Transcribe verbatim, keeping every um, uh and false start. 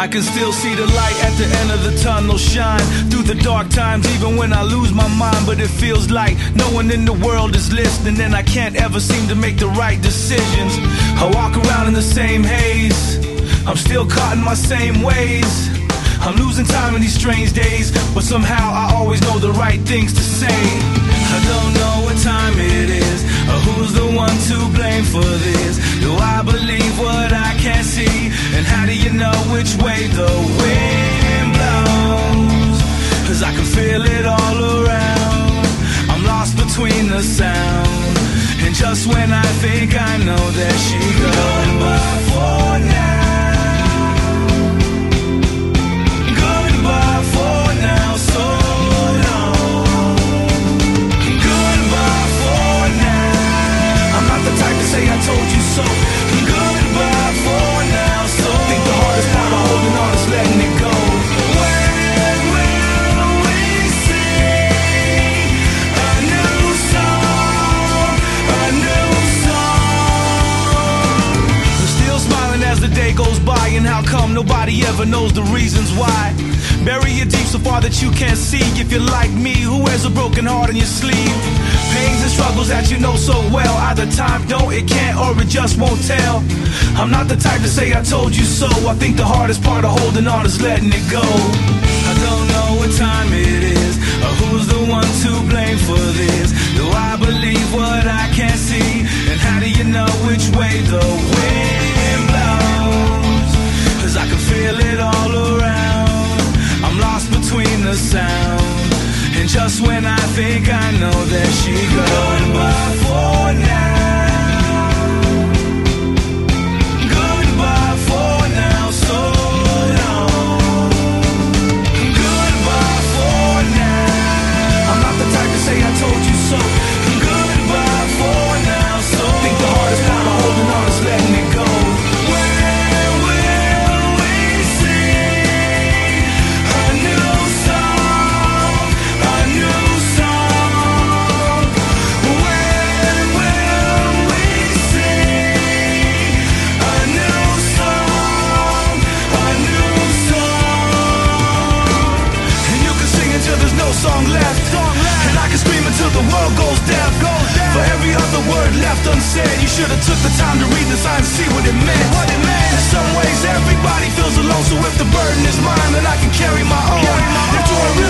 I can still see the light at the end of the tunnel shine through the dark times, even when I lose my mind. But it feels like no one in the world is listening, and I can't ever seem to make the right decisions. I walk around in the same haze, I'm still caught in my same ways. I'm losing time in these strange days, but somehow I always know the right things to say. I don't know what time it is, or who's the one to blame for this. Do I believe what I can't see? And how do you know which way the wind blows? Cause I can feel it all around. I'm lost between the sound, and just when I think I know, there she goes. Goodbye for now. Goodbye for now, so long. Goodbye for now. I'm not the type to say I told you so. Goodbye for now, so I think the hardest part of holding on is letting it go. When will we sing a new song, a new song? I'm still smiling as the day goes by, and how come nobody ever knows the reasons why? Bury it deep so far that you can't see. If you're like me, who wears a broken heart on your sleeve? Pains and struggles that you know so well. Either time don't, it can't, or it just won't tell. I'm not the type to say I told you so. I think the hardest part of holding on is letting it go. I don't know what time it is, or who's the one to blame for this. Do I believe what I can't see? And how do you know which way the wind blows? Cause I can feel it all around. I'm lost between the sound, and just when I think I know, there she goes. Goodbye for now. Goodbye for now, so long. Goodbye for now. I'm not the type to say I told you so. Goodbye for now, so I think the hardest part of holding on is letting it go. Song left, song left, and I can scream until the world goes deaf. Goes deaf. For every other word left unsaid, you should have took the time to read the signs and see what it meant. What it meant. In some ways, everybody feels alone, so if the burden is mine, then I can carry my own. Carry my if joy